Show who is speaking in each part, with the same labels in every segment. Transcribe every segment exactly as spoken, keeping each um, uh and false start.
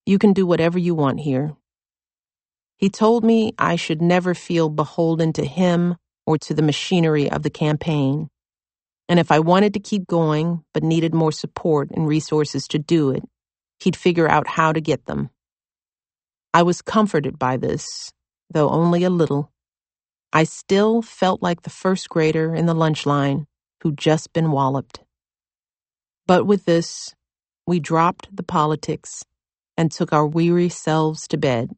Speaker 1: You can do whatever you want here. He told me I should never feel beholden to him or to the machinery of the campaign. And if I wanted to keep going but needed more support and resources to do it, he'd figure out how to get them. I was comforted by this, though only a little. I still felt like the first grader in the lunch line who'd just been walloped. But with this, we dropped the politics and took our weary selves to bed.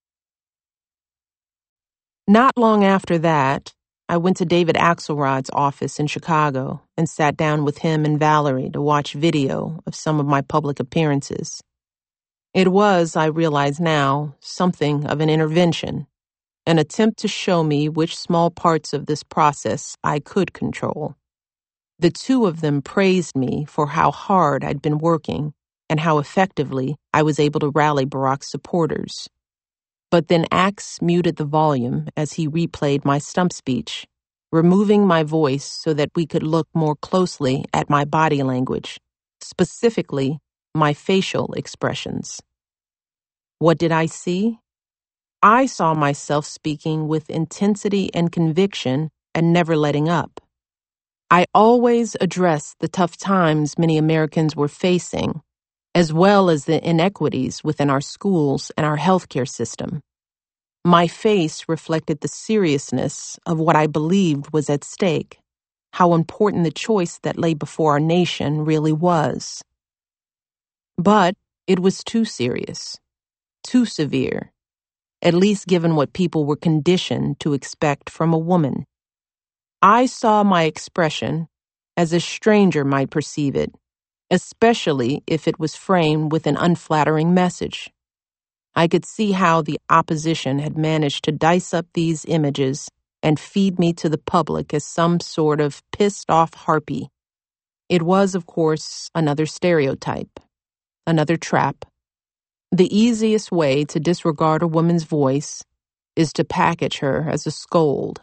Speaker 1: Not long after that, I went to David Axelrod's office in Chicago and sat down with him and Valerie to watch video of some of my public appearances. It was, I realize now, something of an intervention, an attempt to show me which small parts of this process I could control. The two of them praised me for how hard I'd been working and how effectively I was able to rally Barack's supporters. But then Axe muted the volume as he replayed my stump speech, removing my voice so that we could look more closely at my body language, specifically my facial expressions. What did I see? I saw myself speaking with intensity and conviction and never letting up. I always addressed the tough times many Americans were facing, as well as the inequities within our schools and our healthcare system. My face reflected the seriousness of what I believed was at stake, how important the choice that lay before our nation really was. But it was too serious, too severe, at least given what people were conditioned to expect from a woman. I saw my expression as a stranger might perceive it, especially if it was framed with an unflattering message. I could see how the opposition had managed to dice up these images and feed me to the public as some sort of pissed-off harpy. It was, of course, another stereotype, another trap. The easiest way to disregard a woman's voice is to package her as a scold.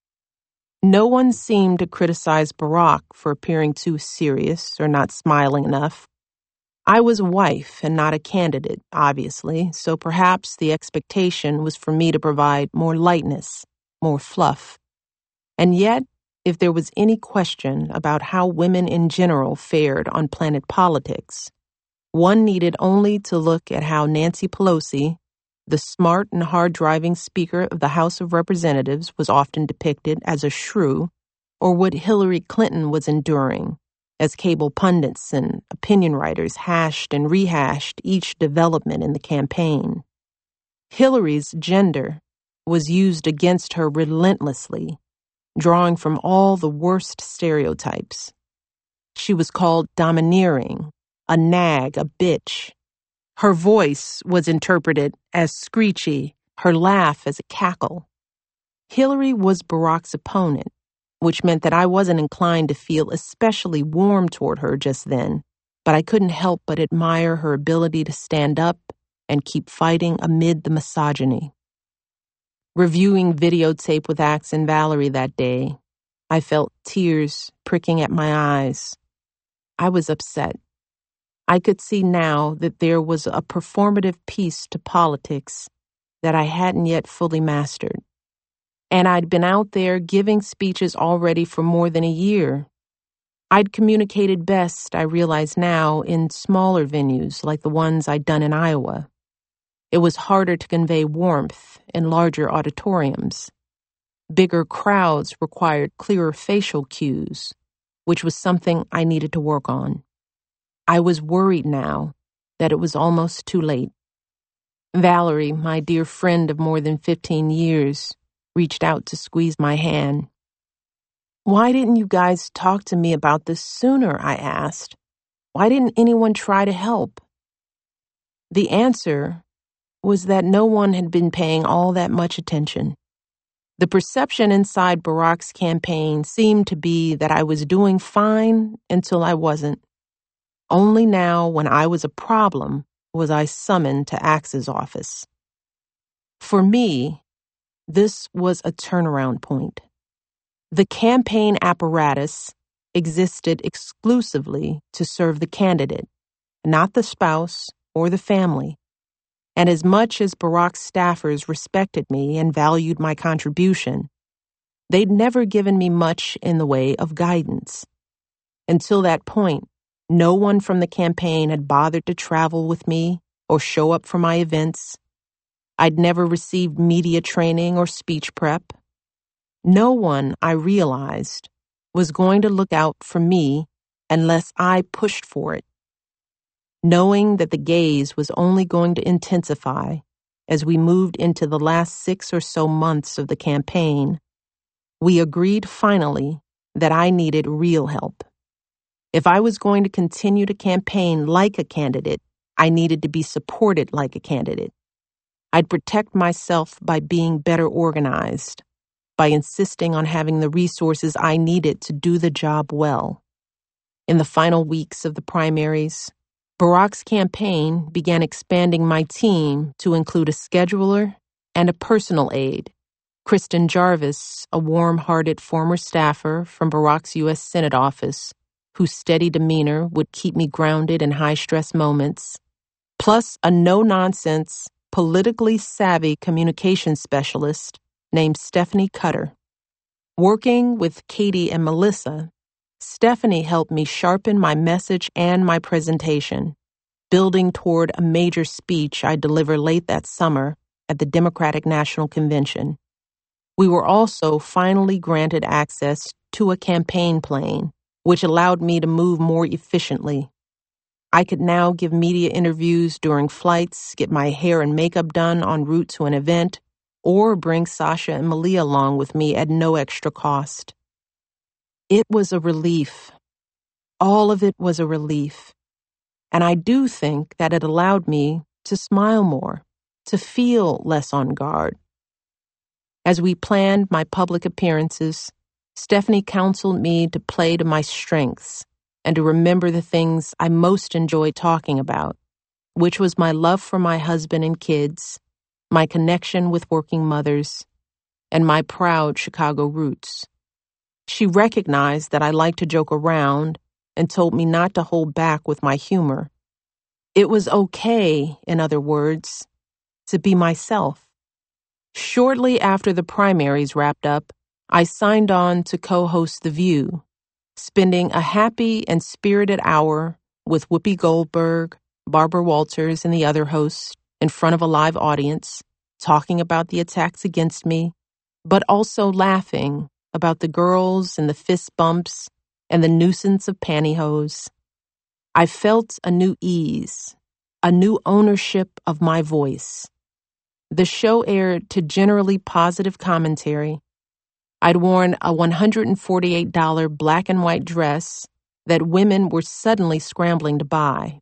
Speaker 1: No one seemed to criticize Barack for appearing too serious or not smiling enough. I was a wife and not a candidate, obviously, so perhaps the expectation was for me to provide more lightness, more fluff. And yet, if there was any question about how women in general fared on planet politics, one needed only to look at how Nancy Pelosi, the smart and hard-driving Speaker of the House of Representatives, was often depicted as a shrew, or what Hillary Clinton was enduring, as cable pundits and opinion writers hashed and rehashed each development in the campaign. Hillary's gender was used against her relentlessly, drawing from all the worst stereotypes. She was called domineering, a nag, a bitch. Her voice was interpreted as screechy, her laugh as a cackle. Hillary was Barack's opponent, which meant that I wasn't inclined to feel especially warm toward her just then, but I couldn't help but admire her ability to stand up and keep fighting amid the misogyny. Reviewing videotape with Axe and Valerie that day, I felt tears pricking at my eyes. I was upset. I could see now that there was a performative piece to politics that I hadn't yet fully mastered. And I'd been out there giving speeches already for more than a year. I'd communicated best, I realize now, in smaller venues like the ones I'd done in Iowa. It was harder to convey warmth in larger auditoriums. Bigger crowds required clearer facial cues, which was something I needed to work on. I was worried now that it was almost too late. Valerie, my dear friend of more than fifteen years, reached out to squeeze my hand. "Why didn't you guys talk to me about this sooner?" I asked. "Why didn't anyone try to help?" The answer was that no one had been paying all that much attention. The perception inside Barack's campaign seemed to be that I was doing fine until I wasn't. Only now, when I was a problem, was I summoned to Axe's office. For me, this was a turnaround point. The campaign apparatus existed exclusively to serve the candidate, not the spouse or the family. And as much as Barack's staffers respected me and valued my contribution, they'd never given me much in the way of guidance. Until that point, no one from the campaign had bothered to travel with me or show up for my events. I'd never received media training or speech prep. No one, I realized, was going to look out for me unless I pushed for it. Knowing that the gaze was only going to intensify as we moved into the last six or so months of the campaign, we agreed finally that I needed real help. If I was going to continue to campaign like a candidate, I needed to be supported like a candidate. I'd protect myself by being better organized, by insisting on having the resources I needed to do the job well. In the final weeks of the primaries, Barack's campaign began expanding my team to include a scheduler and a personal aide. Kristen Jarvis, a warm-hearted former staffer from Barack's U S Senate office, whose steady demeanor would keep me grounded in high-stress moments, plus a no-nonsense, politically savvy communications specialist named Stephanie Cutter. Working with Katie and Melissa, Stephanie helped me sharpen my message and my presentation, building toward a major speech I delivered late that summer at the Democratic National Convention. We were also finally granted access to a campaign plane, which allowed me to move more efficiently. I could now give media interviews during flights, get my hair and makeup done en route to an event, or bring Sasha and Malia along with me at no extra cost. It was a relief. All of it was a relief. And I do think that it allowed me to smile more, to feel less on guard. As we planned my public appearances, Stephanie counseled me to play to my strengths and to remember the things I most enjoyed talking about, which was my love for my husband and kids, my connection with working mothers, and my proud Chicago roots. She recognized that I liked to joke around and told me not to hold back with my humor. It was okay, in other words, to be myself. Shortly after the primaries wrapped up, I signed on to co-host The View, spending a happy and spirited hour with Whoopi Goldberg, Barbara Walters, and the other hosts in front of a live audience, talking about the attacks against me, but also laughing about the girls and the fist bumps and the nuisance of pantyhose. I felt a new ease, a new ownership of my voice. The show aired to generally positive commentary. I'd worn a one hundred forty-eight dollars black and white dress that women were suddenly scrambling to buy.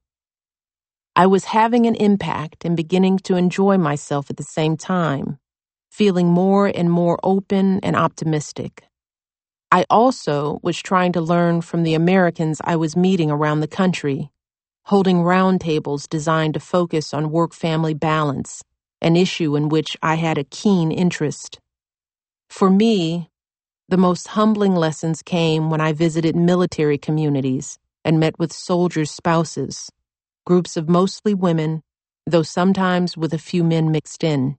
Speaker 1: I was having an impact and beginning to enjoy myself at the same time, feeling more and more open and optimistic. I also was trying to learn from the Americans I was meeting around the country, holding roundtables designed to focus on work-family balance, an issue in which I had a keen interest. For me, the most humbling lessons came when I visited military communities and met with soldiers' spouses, groups of mostly women, though sometimes with a few men mixed in.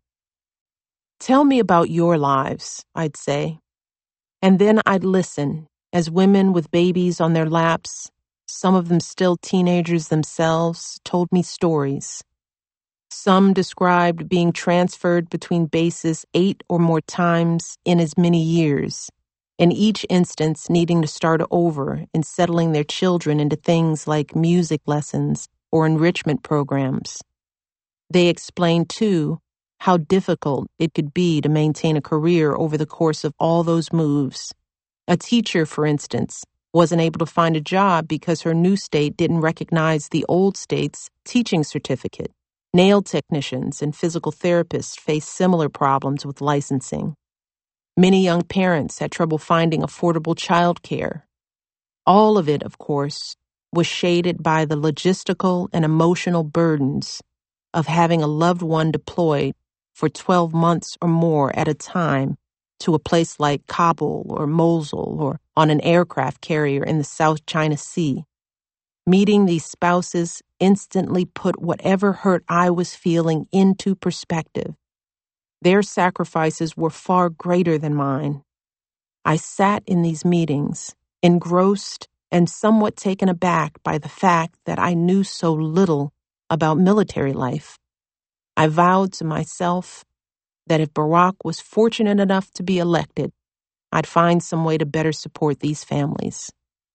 Speaker 1: Tell me about your lives, I'd say. And then I'd listen as women with babies on their laps, some of them still teenagers themselves, told me stories. Some described being transferred between bases eight or more times in as many years, in each instance needing to start over and settling their children into things like music lessons or enrichment programs. They explained, too, how difficult it could be to maintain a career over the course of all those moves. A teacher, for instance, wasn't able to find a job because her new state didn't recognize the old state's teaching certificate. Nail technicians and physical therapists faced similar problems with licensing. Many young parents had trouble finding affordable child care. All of it, of course, was shaded by the logistical and emotional burdens of having a loved one deployed for twelve months or more at a time to a place like Kabul or Mosul or on an aircraft carrier in the South China Sea. Meeting these spouses instantly put whatever hurt I was feeling into perspective. Their sacrifices were far greater than mine. I sat in these meetings, engrossed and somewhat taken aback by the fact that I knew so little about military life. I vowed to myself that if Barack was fortunate enough to be elected, I'd find some way to better support these families.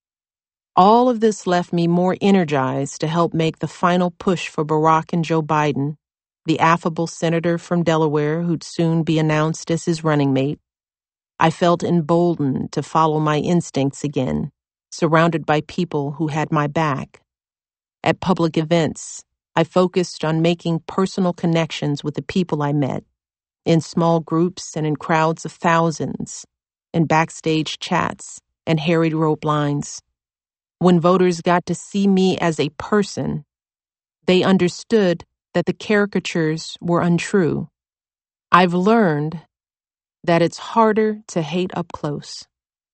Speaker 1: All of this left me more energized to help make the final push for Barack and Joe Biden, the affable senator from Delaware who'd soon be announced as his running mate. I felt emboldened to follow my instincts again, surrounded by people who had my back. At public events, I focused on making personal connections with the people I met, in small groups and in crowds of thousands, in backstage chats and harried rope lines. When voters got to see me as a person, they understood that the caricatures were untrue. I've learned that it's harder to hate up close.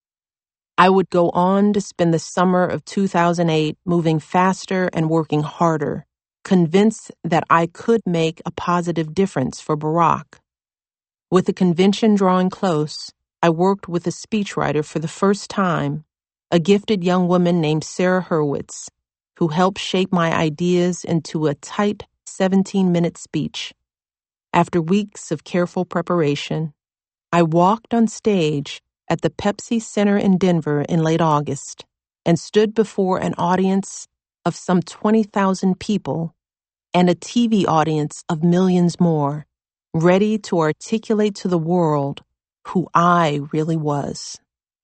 Speaker 1: I would go on to spend the summer of two thousand eight moving faster and working harder, convinced that I could make a positive difference for Barack. With the convention drawing close, I worked with a speechwriter for the first time, a gifted young woman named Sarah Hurwitz, who helped shape my ideas into a tight seventeen-minute speech. After weeks of careful preparation, I walked on stage at the Pepsi Center in Denver in late August and stood before an audience of some twenty thousand people and a T V audience of millions more, ready to articulate to the world who I really was.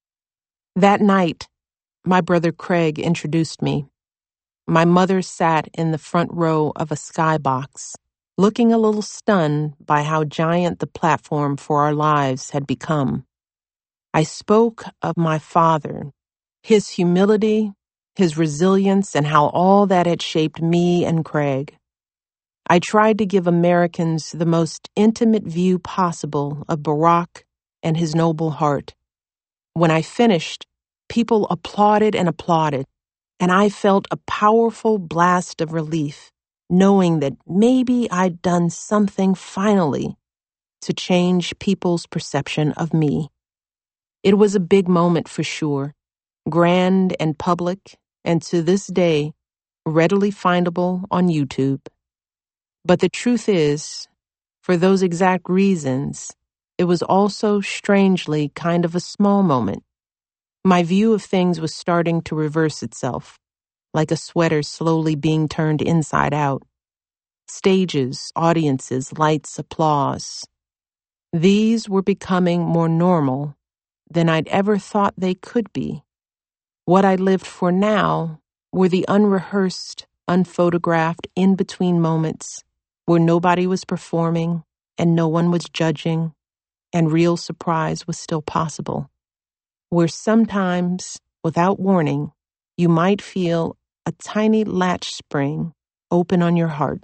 Speaker 1: That night, my brother Craig introduced me. My mother sat in the front row of a skybox, looking a little stunned by how giant the platform for our lives had become. I spoke of my father, his humility, his resilience, and how all that had shaped me and Craig. I tried to give Americans the most intimate view possible of Barack and his noble heart. When I finished, people applauded and applauded, and I felt a powerful blast of relief, knowing that maybe I'd done something finally to change people's perception of me. It was a big moment for sure, grand and public, and to this day, readily findable on YouTube. But the truth is, for those exact reasons, it was also strangely kind of a small moment. My view of things was starting to reverse itself, like a sweater slowly being turned inside out. Stages, audiences, lights, applause. These were becoming more normal than I'd ever thought they could be. What I lived for now were the unrehearsed, unphotographed, in-between moments where nobody was performing and no one was judging, and real surprise was still possible. Where sometimes, without warning, you might feel a tiny latch spring open on your heart.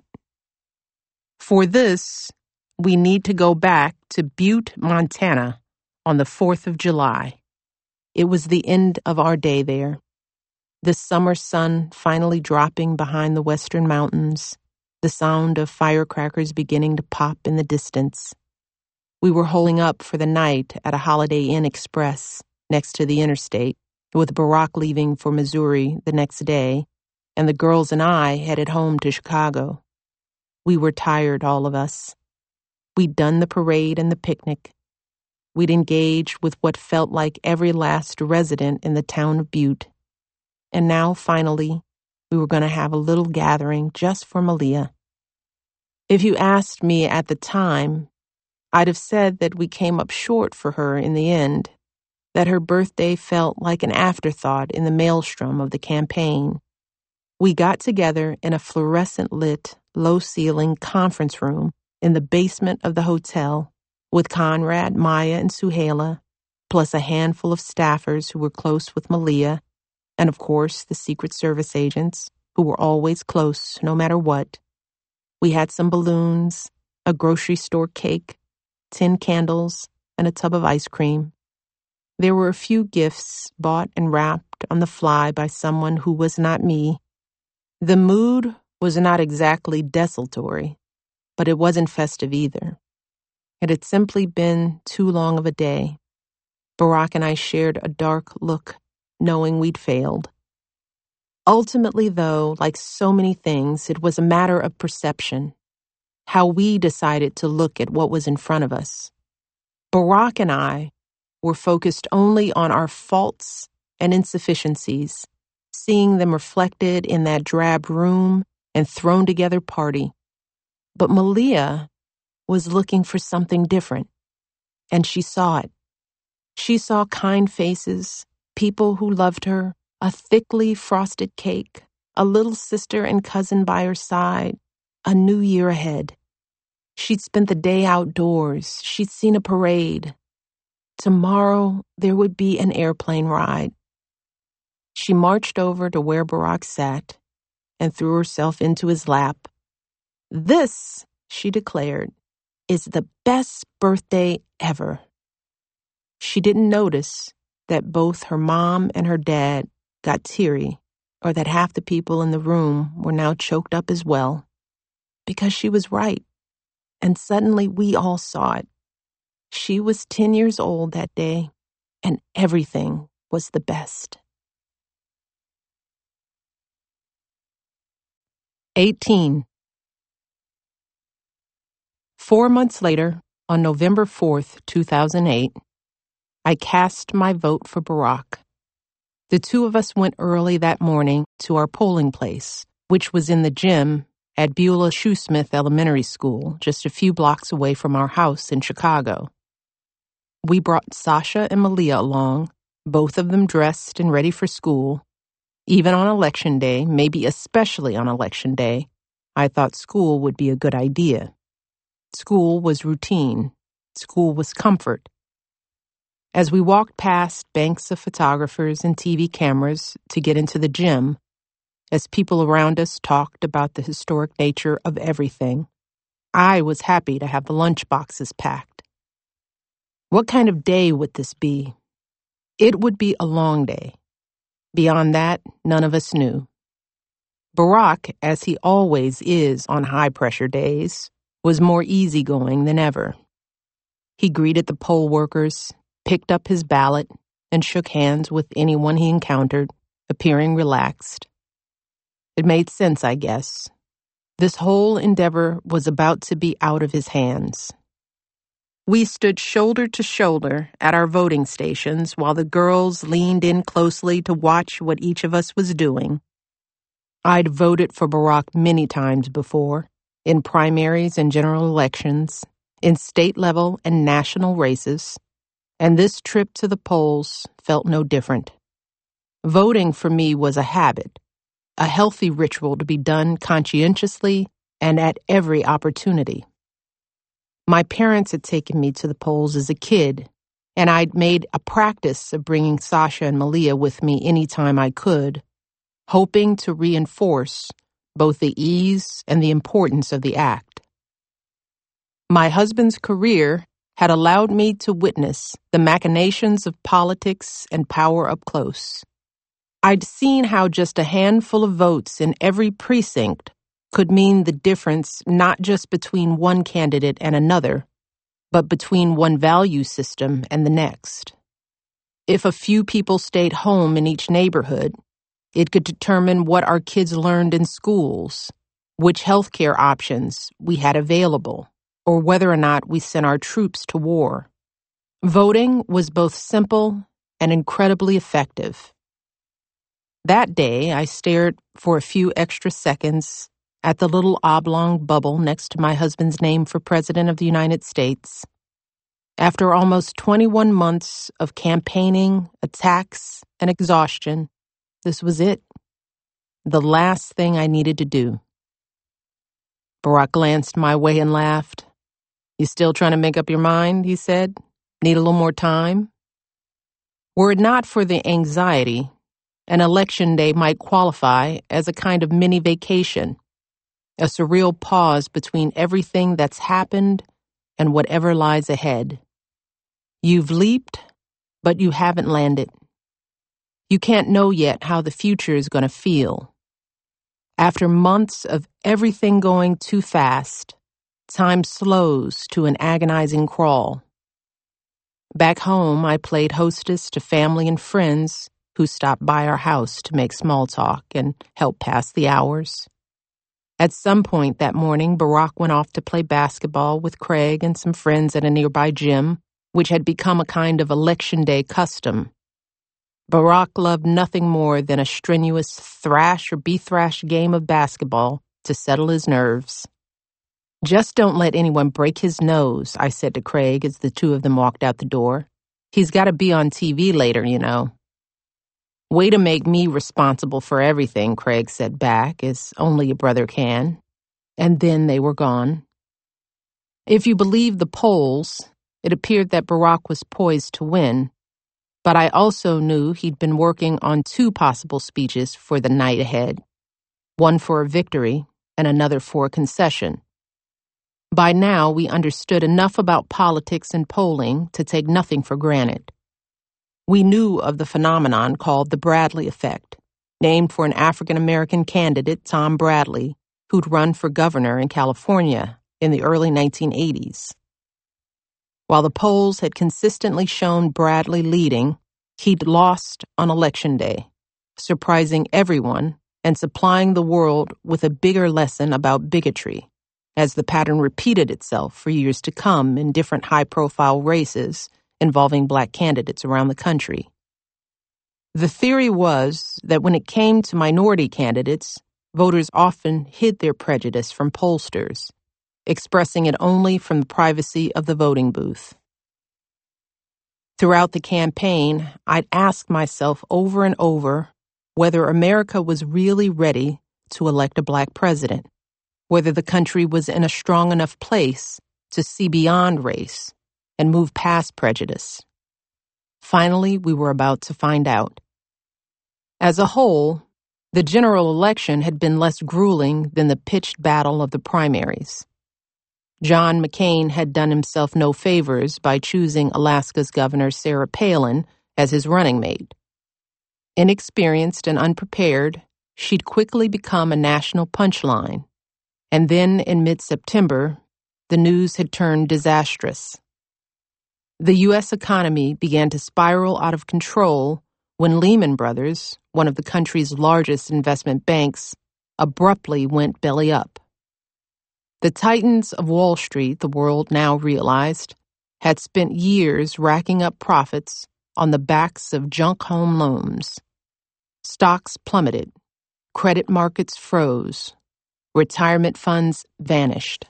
Speaker 1: For this, we need to go back to Butte, Montana, on the fourth of July. It was the end of our day there. The summer sun finally dropping behind the western mountains, the sound of firecrackers beginning to pop in the distance. We were holing up for the night at a Holiday Inn Express next to the interstate, with Barack leaving for Missouri the next day, and the girls and I headed home to Chicago. We were tired, all of us. We'd done the parade and the picnic. We'd engaged with what felt like every last resident in the town of Butte. And now, finally, we were going to have a little gathering just for Malia. If you asked me at the time, I'd have said that we came up short for her in the end, that her birthday felt like an afterthought in the maelstrom of the campaign. We got together in a fluorescent-lit, low-ceiling conference room in the basement of the hotel with Conrad, Maya, and Suhaila, plus a handful of staffers who were close with Malia, and of course the Secret Service agents, who were always close no matter what. We had some balloons, a grocery store cake, tin candles, and a tub of ice cream. There were a few gifts bought and wrapped on the fly by someone who was not me. The mood was not exactly desultory, but it wasn't festive either. It had simply been too long of a day. Barack and I shared a dark look, knowing we'd failed. Ultimately, though, like so many things, it was a matter of perception, how we decided to look at what was in front of us. Barack and I were focused only on our faults and insufficiencies, seeing them reflected in that drab room and thrown together party. But Malia was looking for something different, and she saw it. She saw kind faces, people who loved her, a thickly frosted cake, a little sister and cousin by her side, a new year ahead. She'd spent the day outdoors. She'd seen a parade. Tomorrow, there would be an airplane ride. She marched over to where Barack sat and threw herself into his lap. "This," she declared, "is the best birthday ever." She didn't notice that both her mom and her dad got teary, or that half the people in the room were now choked up as well, because she was right. And suddenly we all saw it. She was ten years old that day, and everything was the best. eighteen. Four months later, on November fourth, two thousand eight, I cast my vote for Barack. The two of us went early that morning to our polling place, which was in the gym at Beulah Shoesmith Elementary School, just a few blocks away from our house in Chicago. We brought Sasha and Malia along, both of them dressed and ready for school. Even on election day, maybe especially on election day, I thought school would be a good idea. School was routine. School was comfort. As we walked past banks of photographers and T V cameras to get into the gym, as people around us talked about the historic nature of everything, I was happy to have the lunch boxes packed. What kind of day would this be? It would be a long day. Beyond that, none of us knew. Barack, as he always is on high-pressure days, was more easygoing than ever. He greeted the poll workers, picked up his ballot, and shook hands with anyone he encountered, appearing relaxed. It made sense, I guess. This whole endeavor was about to be out of his hands. We stood shoulder to shoulder at our voting stations while the girls leaned in closely to watch what each of us was doing. I'd voted for Barack many times before, in primaries and general elections, in state-level and national races, and this trip to the polls felt no different. Voting for me was a habit, a healthy ritual to be done conscientiously and at every opportunity. My parents had taken me to the polls as a kid, and I'd made a practice of bringing Sasha and Malia with me anytime I could, hoping to reinforce both the ease and the importance of the act. My husband's career had allowed me to witness the machinations of politics and power up close. I'd seen how just a handful of votes in every precinct could mean the difference not just between one candidate and another, but between one value system and the next. If a few people stayed home in each neighborhood, it could determine what our kids learned in schools, which healthcare options we had available, or whether or not we sent our troops to war. Voting was both simple and incredibly effective. That day, I stared for a few extra seconds at the little oblong bubble next to my husband's name for President of the United States. After almost twenty-one months of campaigning, attacks, and exhaustion, this was it. The last thing I needed to do. Barack glanced my way and laughed. "You still trying to make up your mind?" he said. "Need a little more time?" Were it not for the anxiety, an election day might qualify as a kind of mini vacation, a surreal pause between everything that's happened and whatever lies ahead. You've leaped, but you haven't landed. You can't know yet how the future is going to feel. After months of everything going too fast, time slows to an agonizing crawl. Back home, I played hostess to family and friends who stopped by our house to make small talk and help pass the hours. At some point that morning, Barack went off to play basketball with Craig and some friends at a nearby gym, which had become a kind of election day custom. Barack loved nothing more than a strenuous thrash or be thrashed game of basketball to settle his nerves. "Just don't let anyone break his nose," I said to Craig as the two of them walked out the door. "He's got to be on T V later, you know." "Way to make me responsible for everything," Craig said back, as only a brother can. And then they were gone. If you believe the polls, it appeared that Barack was poised to win, but I also knew he'd been working on two possible speeches for the night ahead, one for a victory and another for a concession. By now, we understood enough about politics and polling to take nothing for granted. We knew of the phenomenon called the Bradley effect, named for an African-American candidate, Tom Bradley, who'd run for governor in California in the early nineteen eighties. While the polls had consistently shown Bradley leading, he'd lost on Election Day, surprising everyone and supplying the world with a bigger lesson about bigotry, as the pattern repeated itself for years to come in different high-profile races involving black candidates around the country. The theory was that when it came to minority candidates, voters often hid their prejudice from pollsters, expressing it only from the privacy of the voting booth. Throughout the campaign, I'd asked myself over and over whether America was really ready to elect a black president, whether the country was in a strong enough place to see beyond race and move past prejudice. Finally, we were about to find out. As a whole, the general election had been less grueling than the pitched battle of the primaries. John McCain had done himself no favors by choosing Alaska's Governor Sarah Palin as his running mate. Inexperienced and unprepared, she'd quickly become a national punchline. And then in mid-September, the news had turned disastrous. The U S economy began to spiral out of control when Lehman Brothers, one of the country's largest investment banks, abruptly went belly up. The titans of Wall Street, the world now realized, had spent years racking up profits on the backs of junk home loans. Stocks plummeted, credit markets froze, retirement funds vanished.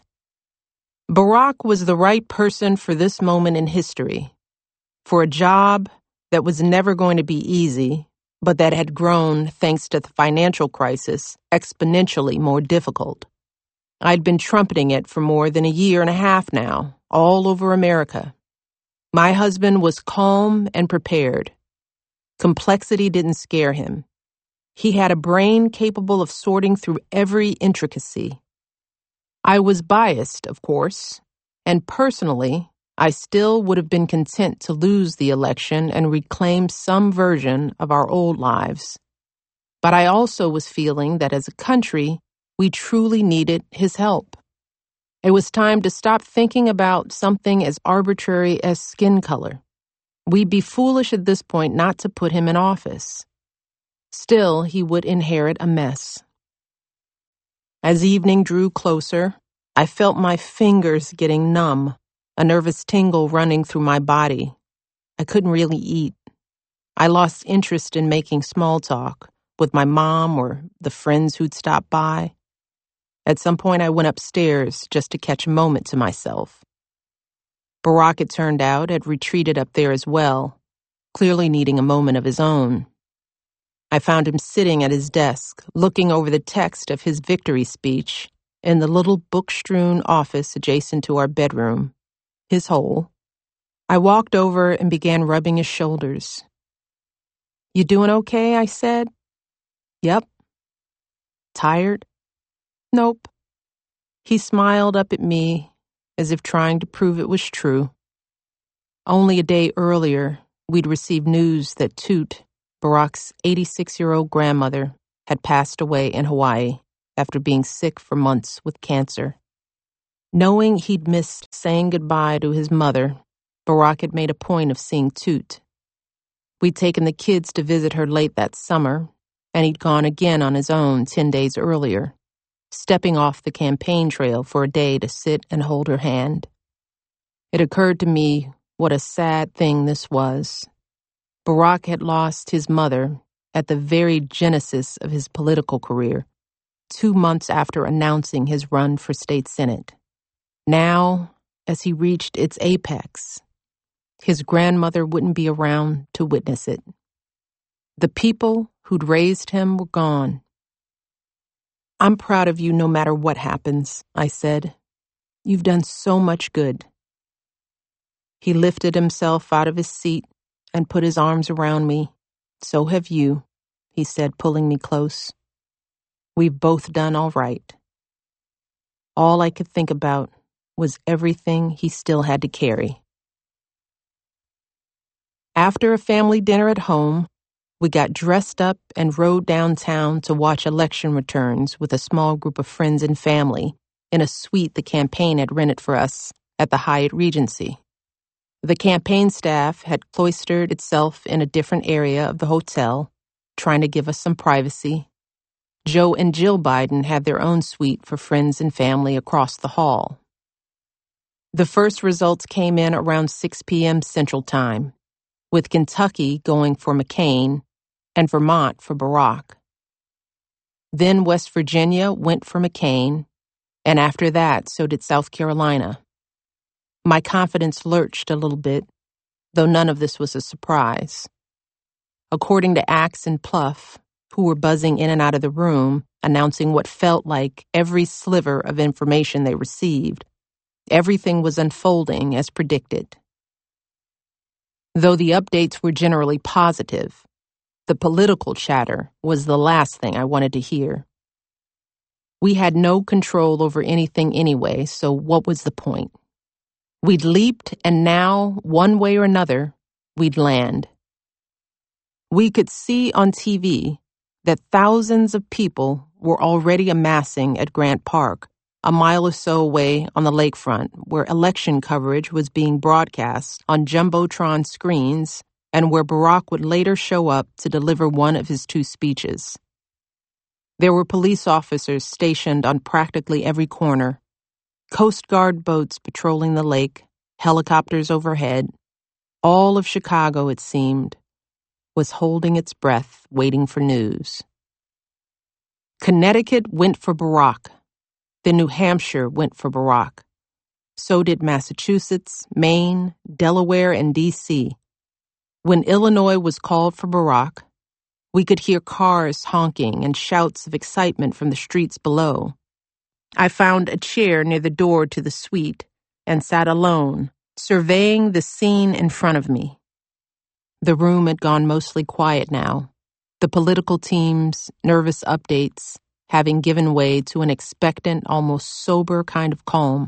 Speaker 1: Barack was the right person for this moment in history, for a job that was never going to be easy, but that had grown, thanks to the financial crisis, exponentially more difficult. I'd been trumpeting it for more than a year and a half now, all over America. My husband was calm and prepared. Complexity didn't scare him. He had a brain capable of sorting through every intricacy. I was biased, of course, and personally, I still would have been content to lose the election and reclaim some version of our old lives. But I also was feeling that as a country, we truly needed his help. It was time to stop thinking about something as arbitrary as skin color. We'd be foolish at this point not to put him in office. Still, he would inherit a mess. As evening drew closer, I felt my fingers getting numb, a nervous tingle running through my body. I couldn't really eat. I lost interest in making small talk with my mom or the friends who'd stopped by. At some point, I went upstairs just to catch a moment to myself. Barack, it turned out, had retreated up there as well, clearly needing a moment of his own. I found him sitting at his desk, looking over the text of his victory speech in the little book-strewn office adjacent to our bedroom, his hole. I walked over and began rubbing his shoulders. "You doing okay?" I said. "Yep." "Tired?" "Nope." He smiled up at me as if trying to prove it was true. Only a day earlier, we'd received news that Toot, Barack's eighty-six-year-old grandmother, had passed away in Hawaii. after being sick for months with cancer. Knowing he'd missed saying goodbye to his mother, Barack had made a point of seeing Toot. We'd taken the kids to visit her late that summer, and he'd gone again on his own ten days earlier, stepping off the campaign trail for a day to sit and hold her hand. It occurred to me what a sad thing this was. Barack had lost his mother at the very genesis of his political career, two months after announcing his run for state senate. Now, as he reached its apex, his grandmother wouldn't be around to witness it. The people who'd raised him were gone. "I'm proud of you no matter what happens," I said. "You've done so much good." He lifted himself out of his seat and put his arms around me. "So have you," he said, pulling me close. "We've both done all right." All I could think about was everything he still had to carry. After a family dinner at home, we got dressed up and rode downtown to watch election returns with a small group of friends and family in a suite the campaign had rented for us at the Hyatt Regency. The campaign staff had cloistered itself in a different area of the hotel, trying to give us some privacy. Joe and Jill Biden had their own suite for friends and family across the hall. The first results came in around six p.m. Central Time, with Kentucky going for McCain and Vermont for Barack. Then West Virginia went for McCain, and after that, so did South Carolina. My confidence lurched a little bit, though none of this was a surprise. According to Axe and Pluff, who were buzzing in and out of the room, announcing what felt like every sliver of information they received, everything was unfolding as predicted. Though the updates were generally positive, the political chatter was the last thing I wanted to hear. We had no control over anything anyway, so what was the point? We'd leaped, and now, one way or another, we'd land. We could see on T V that thousands of people were already amassing at Grant Park, a mile or so away on the lakefront, where election coverage was being broadcast on Jumbotron screens and where Barack would later show up to deliver one of his two speeches. There were police officers stationed on practically every corner, Coast Guard boats patrolling the lake, helicopters overhead. All of Chicago, it seemed, was holding its breath, waiting for news. Connecticut went for Barack. Then New Hampshire went for Barack. So did Massachusetts, Maine, Delaware, and D C When Illinois was called for Barack, we could hear cars honking and shouts of excitement from the streets below. I found a chair near the door to the suite and sat alone, surveying the scene in front of me. The room had gone mostly quiet now, the political team's nervous updates having given way to an expectant, almost sober kind of calm.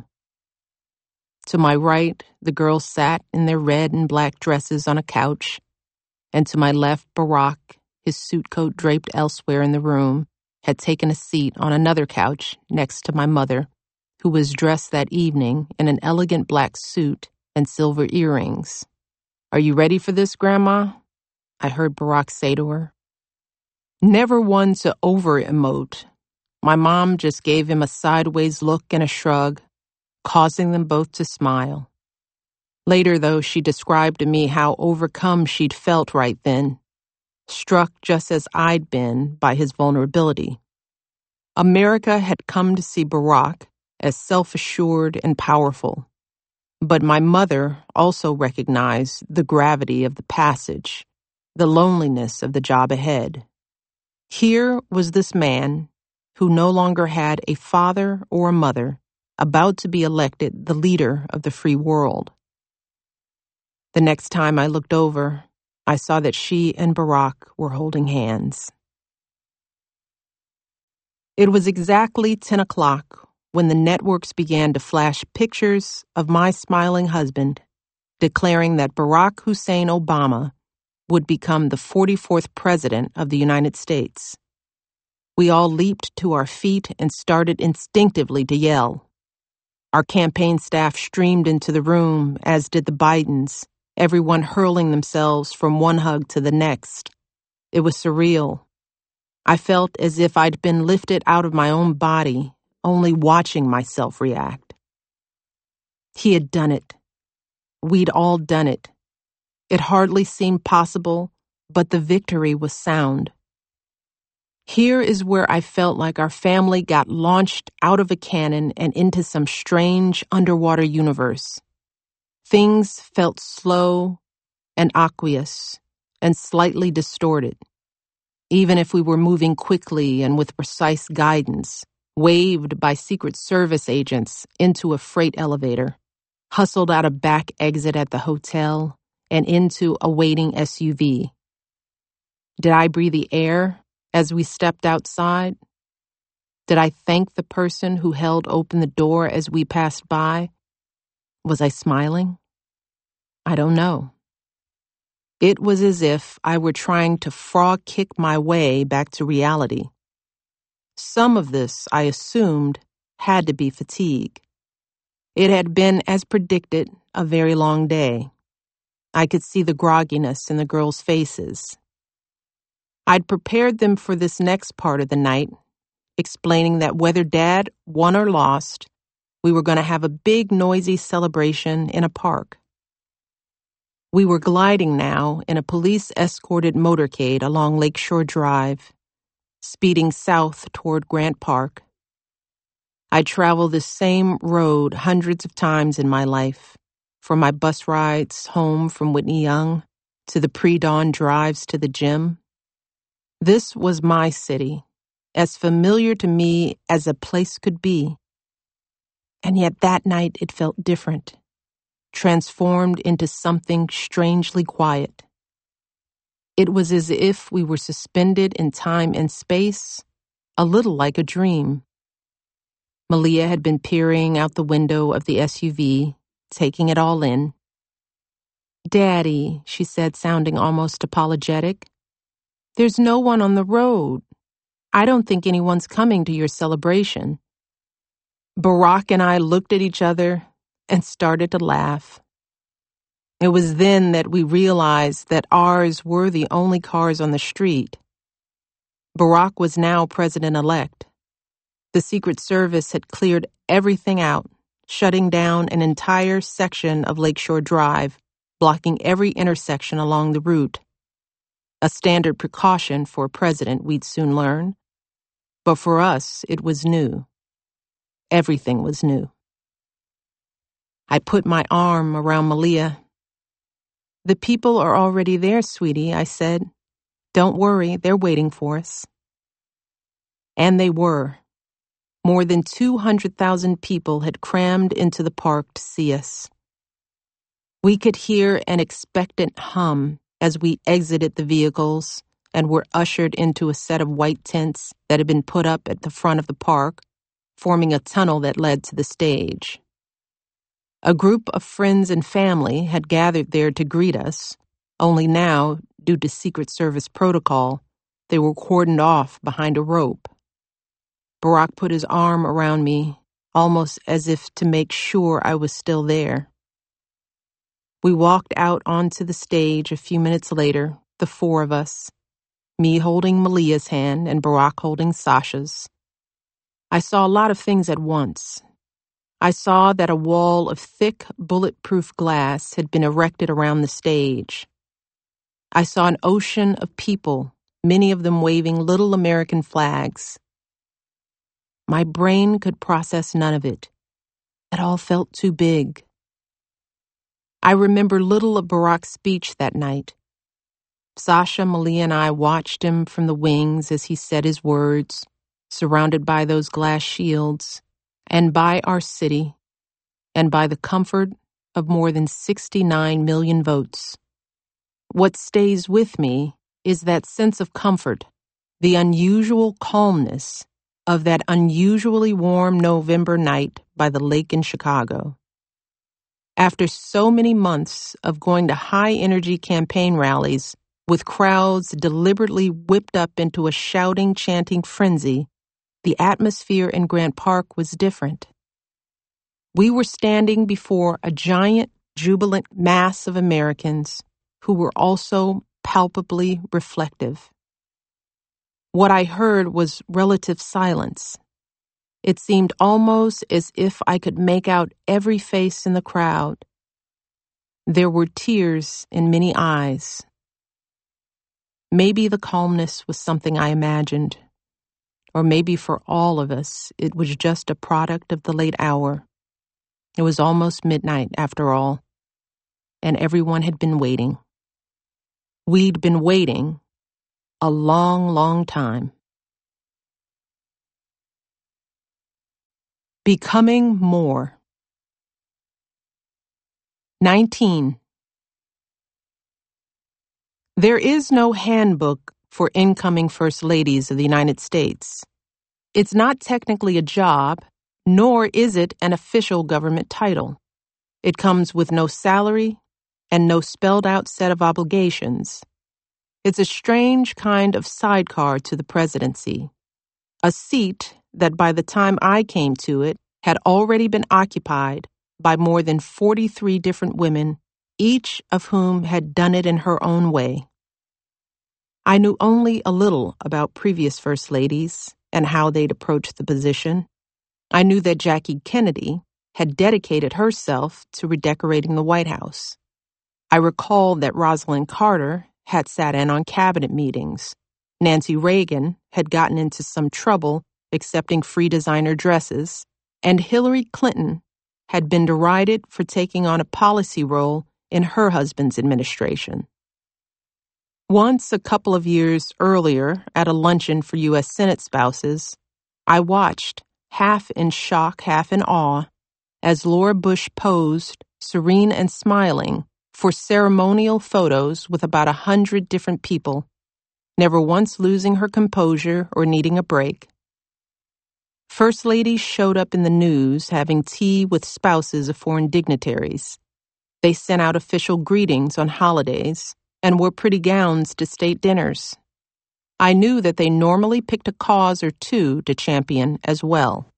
Speaker 1: To my right, the girls sat in their red and black dresses on a couch, and to my left, Barack, his suit coat draped elsewhere in the room, had taken a seat on another couch next to my mother, who was dressed that evening in an elegant black suit and silver earrings. "Are you ready for this, Grandma?" I heard Barack say to her. Never one to over-emote, my mom just gave him a sideways look and a shrug, causing them both to smile. Later, though, she described to me how overcome she'd felt right then, struck just as I'd been by his vulnerability. America had come to see Barack as self-assured and powerful, but my mother also recognized the gravity of the passage, the loneliness of the job ahead. Here was this man who no longer had a father or a mother, about to be elected the leader of the free world. The next time I looked over, I saw that she and Barack were holding hands. It was exactly ten o'clock when the networks began to flash pictures of my smiling husband, declaring that Barack Hussein Obama would become the forty-fourth President of the United States. We all leaped to our feet and started instinctively to yell. Our campaign staff streamed into the room, as did the Bidens, everyone hurling themselves from one hug to the next. It was surreal. I felt as if I'd been lifted out of my own body, only watching myself react. He had done it. We'd all done it. It hardly seemed possible, but the victory was sound. Here is where I felt like our family got launched out of a cannon and into some strange underwater universe. Things felt slow and aqueous and slightly distorted. Even if we were moving quickly and with precise guidance, waved by Secret Service agents into a freight elevator, hustled out a back exit at the hotel, and into a waiting S U V. Did I breathe the air as we stepped outside? Did I thank the person who held open the door as we passed by? Was I smiling? I don't know. It was as if I were trying to frog kick my way back to reality. Some of this, I assumed, had to be fatigue. It had been, as predicted, a very long day. I could see the grogginess in the girls' faces. I'd prepared them for this next part of the night, explaining that whether Dad won or lost, we were going to have a big, noisy celebration in a park. We were gliding now in a police-escorted motorcade along Lakeshore Drive, speeding south toward Grant Park. I'd traveled this same road hundreds of times in my life, from my bus rides home from Whitney Young to the pre-dawn drives to the gym. This was my city, as familiar to me as a place could be. And yet that night it felt different, transformed into something strangely quiet. It was as if we were suspended in time and space, a little like a dream. Malia had been peering out the window of the S U V, taking it all in. "Daddy," she said, sounding almost apologetic, "there's no one on the road. I don't think anyone's coming to your celebration." Barack and I looked at each other and started to laugh. It was then that we realized that ours were the only cars on the street. Barack was now president-elect. The Secret Service had cleared everything out, shutting down an entire section of Lakeshore Drive, blocking every intersection along the route. A standard precaution for a president, we'd soon learn. But for us, it was new. Everything was new. I put my arm around Malia. "The people are already there, sweetie," I said. "Don't worry, they're waiting for us." And they were. More than two hundred thousand people had crammed into the park to see us. We could hear an expectant hum as we exited the vehicles and were ushered into a set of white tents that had been put up at the front of the park, forming a tunnel that led to the stage. A group of friends and family had gathered there to greet us, only now, due to Secret Service protocol, they were cordoned off behind a rope. Barack put his arm around me, almost as if to make sure I was still there. We walked out onto the stage a few minutes later, the four of us, me holding Malia's hand and Barack holding Sasha's. I saw a lot of things at once. I saw that a wall of thick, bulletproof glass had been erected around the stage. I saw an ocean of people, many of them waving little American flags. My brain could process none of it. It all felt too big. I remember little of Barack's speech that night. Sasha, Malia, and I watched him from the wings as he said his words, surrounded by those glass shields, and by our city, and by the comfort of more than sixty-nine million votes. What stays with me is that sense of comfort, the unusual calmness of that unusually warm November night by the lake in Chicago. After so many months of going to high-energy campaign rallies with crowds deliberately whipped up into a shouting, chanting frenzy, the atmosphere in Grant Park was different. We were standing before a giant, jubilant mass of Americans who were also palpably reflective. What I heard was relative silence. It seemed almost as if I could make out every face in the crowd. There were tears in many eyes. Maybe the calmness was something I imagined, or maybe for all of us it was just a product of the late hour. It was almost midnight, after all, and everyone had been waiting. We'd been waiting a long, long time. Becoming more. nineteen. There is no handbook for incoming First Ladies of the United States. It's not technically a job, nor is it an official government title. It comes with no salary and no spelled-out set of obligations. It's a strange kind of sidecar to the presidency, a seat that by the time I came to it had already been occupied by more than forty-three different women, each of whom had done it in her own way. I knew only a little about previous First Ladies and how they'd approached the position. I knew that Jackie Kennedy had dedicated herself to redecorating the White House. I recalled that Rosalind Carter had sat in on cabinet meetings. Nancy Reagan had gotten into some trouble accepting free designer dresses, and Hillary Clinton had been derided for taking on a policy role in her husband's administration. Once, a couple of years earlier, at a luncheon for U S Senate spouses, I watched, half in shock, half in awe, as Laura Bush posed, serene and smiling, for ceremonial photos with about a hundred different people, never once losing her composure or needing a break. First ladies showed up in the news having tea with spouses of foreign dignitaries. They sent out official greetings on holidays and wore pretty gowns to state dinners. I knew that they normally picked a cause or two to champion as well.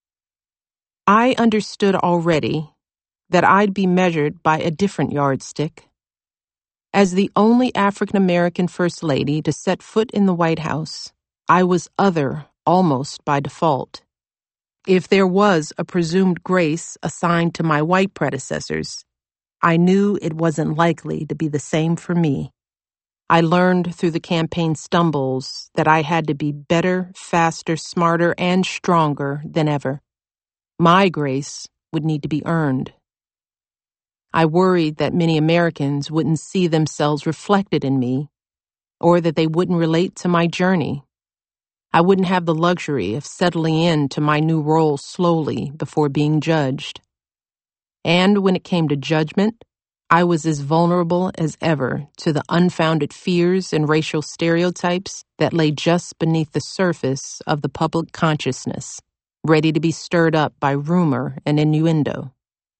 Speaker 1: I understood already that I'd be measured by a different yardstick. As the only African American First Lady to set foot in the White House, I was other almost by default. If there was a presumed grace assigned to my white predecessors, I knew it wasn't likely to be the same for me. I learned through the campaign stumbles that I had to be better, faster, smarter, and stronger than ever. My grace would need to be earned. I worried that many Americans wouldn't see themselves reflected in me, or that they wouldn't relate to my journey. I wouldn't have the luxury of settling into my new role slowly before being judged. And when it came to judgment, I was as vulnerable as ever to the unfounded fears and racial stereotypes that lay just beneath the surface of the public consciousness, ready to be stirred up by rumor and innuendo.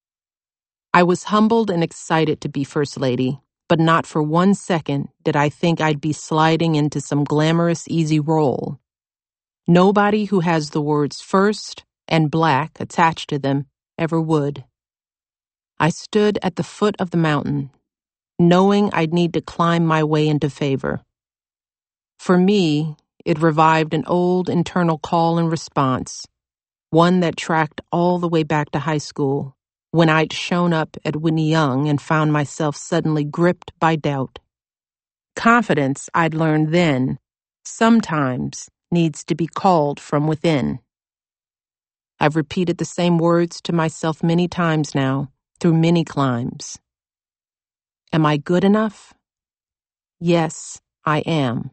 Speaker 1: I was humbled and excited to be First Lady, but not for one second did I think I'd be sliding into some glamorous, easy role. Nobody who has the words first and black attached to them ever would. I stood at the foot of the mountain, knowing I'd need to climb my way into favor. For me, it revived an old internal call and response, one that tracked all the way back to high school, when I'd shown up at Whitney Young and found myself suddenly gripped by doubt. Confidence, I'd learned then, sometimes needs to be called from within. I've repeated the same words to myself many times now, through many climbs. Am I good enough? Yes, I am.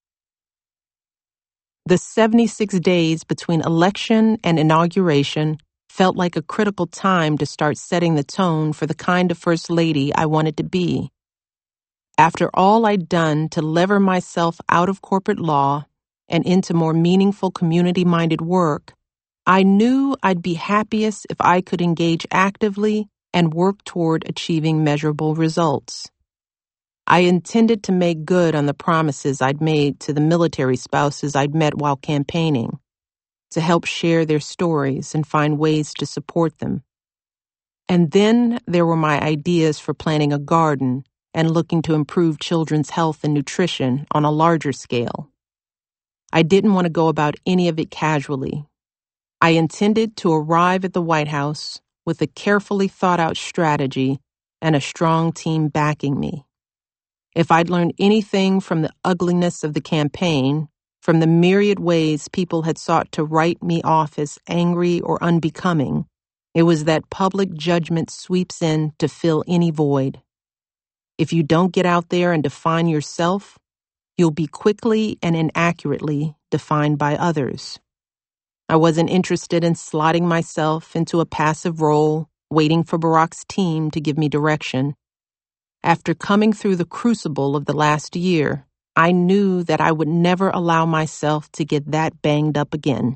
Speaker 1: The seventy-six days between election and inauguration felt like a critical time to start setting the tone for the kind of First Lady I wanted to be. After all I'd done to lever myself out of corporate law and into more meaningful community-minded work, I knew I'd be happiest if I could engage actively and work toward achieving measurable results. I intended to make good on the promises I'd made to the military spouses I'd met while campaigning, to help share their stories and find ways to support them. And then there were my ideas for planting a garden and looking to improve children's health and nutrition on a larger scale. I didn't want to go about any of it casually. I intended to arrive at the White House with a carefully thought-out strategy and a strong team backing me. If I'd learned anything from the ugliness of the campaign, from the myriad ways people had sought to write me off as angry or unbecoming, it was that public judgment sweeps in to fill any void. If you don't get out there and define yourself, you'll be quickly and inaccurately defined by others. I wasn't interested in slotting myself into a passive role, waiting for Barack's team to give me direction. After coming through the crucible of the last year, I knew that I would never allow myself to get that banged up again.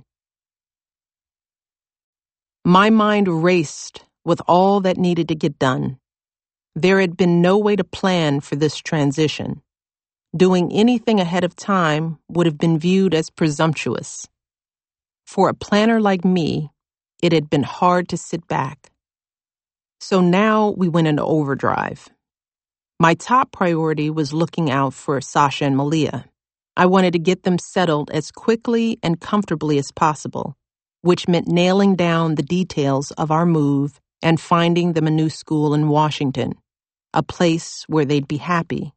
Speaker 1: My mind raced with all that needed to get done. There had been no way to plan for this transition. Doing anything ahead of time would have been viewed as presumptuous. For a planner like me, it had been hard to sit back. So now we went into overdrive. My top priority was looking out for Sasha and Malia. I wanted to get them settled as quickly and comfortably as possible, which meant nailing down the details of our move and finding them a new school in Washington, a place where they'd be happy.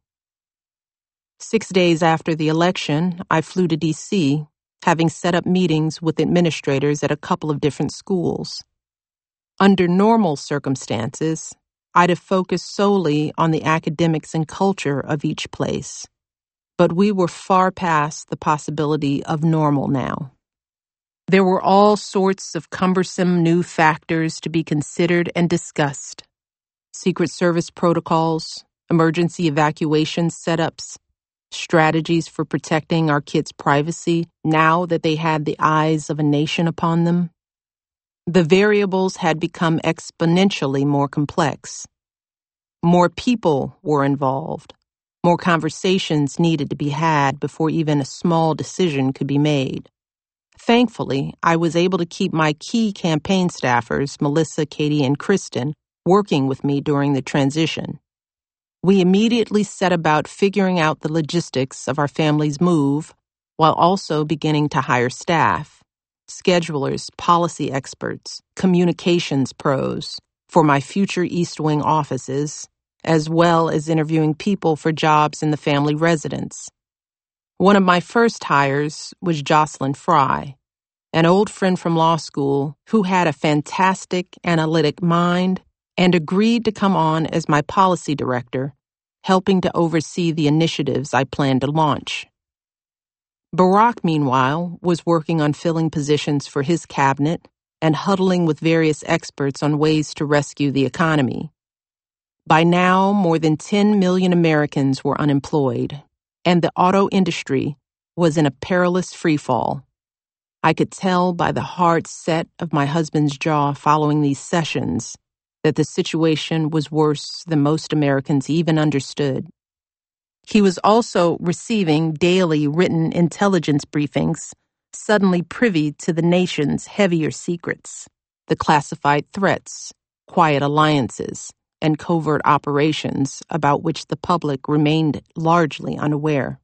Speaker 1: Six days after the election, I flew to D C, having set up meetings with administrators at a couple of different schools. Under normal circumstances, I'd have focused solely on the academics and culture of each place. But we were far past the possibility of normal now. There were all sorts of cumbersome new factors to be considered and discussed. Secret Service protocols, emergency evacuation setups, strategies for protecting our kids' privacy now that they had the eyes of a nation upon them. The variables had become exponentially more complex. More people were involved. More conversations needed to be had before even a small decision could be made. Thankfully, I was able to keep my key campaign staffers, Melissa, Katie, and Kristen, working with me during the transition. We immediately set about figuring out the logistics of our family's move, while also beginning to hire staff, schedulers, policy experts, communications pros for my future East Wing offices, as well as interviewing people for jobs in the family residence. One of my first hires was Jocelyn Fry, an old friend from law school who had a fantastic analytic mind and agreed to come on as my policy director, helping to oversee the initiatives I planned to launch. Barack, meanwhile, was working on filling positions for his cabinet and huddling with various experts on ways to rescue the economy. By now, more than ten million Americans were unemployed, and the auto industry was in a perilous freefall. I could tell by the hard set of my husband's jaw following these sessions that the situation was worse than most Americans even understood. He was also receiving daily written intelligence briefings, suddenly privy to the nation's heavier secrets, the classified threats, quiet alliances, and covert operations about which the public remained largely unaware.